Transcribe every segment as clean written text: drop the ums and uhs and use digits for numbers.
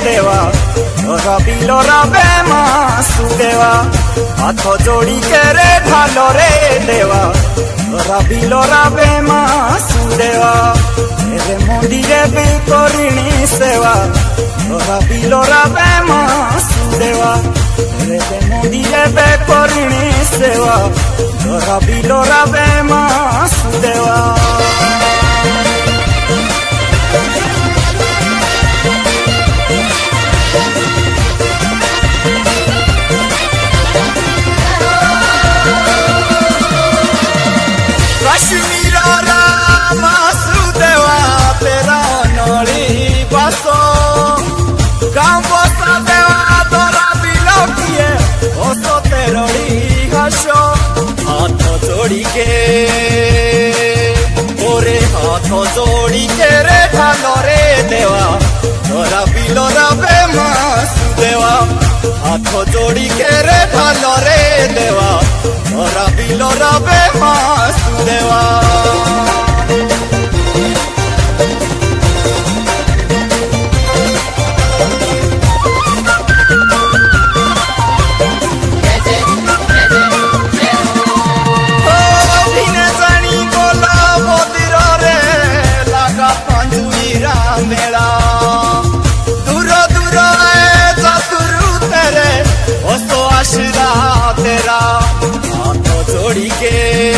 देवा रबिलो रबे मासुदेवा हाथ जोड़ी के रे ढालो रे देवा रबिलो रबे मासुदेवा रे मंदिरे भी करिणी सेवा रबिलो रबे मासुदेवा रे मंदिरे भी करिणी सेवा रबिलो रबे मासुदेवा कश्मीरा राम वासुदेवा तेरा नड़ी बसो गाँव बसा देवा तोरा बिलो किए बसो तेरड़ी घासो हाथ जोड़ी के ओरे हाथ जोड़ी के रे ढालो रे देवा तोरा बिलो रबे वासुदेवा हाथ जोड़ी के रे ढालो रे देवा तोरा बिलो रबे वासुदेवा मेला दूर दूर चतुरु तेरे ओसो आशरा तेरा हाथ जोड़ी के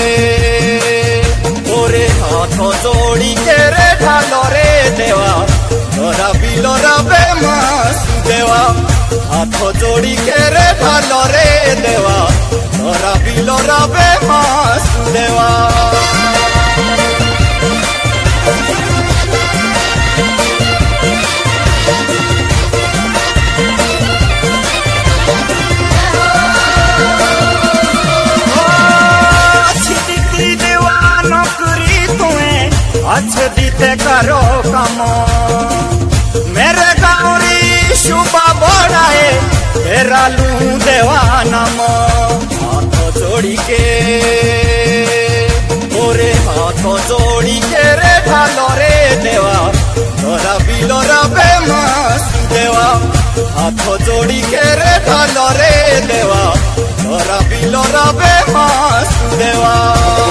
ओरे हाथ जोड़ी के रे ढालो रे देवा तोरा बिलो रबे वासुदेवा हाथ जोड़ी के रे ढालो रे देवा तोरा बिलो रबे वासुदेवा अच्छे दीते करो काम मेरे गाँवरी शुभा बढ़ाए तेरा लू देवा नाम हाथ जोड़ी के ओरे हाथ जोड़ी के रे ढालो रे देवा तोरा बिलो रबे वासुदेवा हाथ जोड़ी के रे ढालो रे देवा तोरा बिलो रबे वासुदेवा।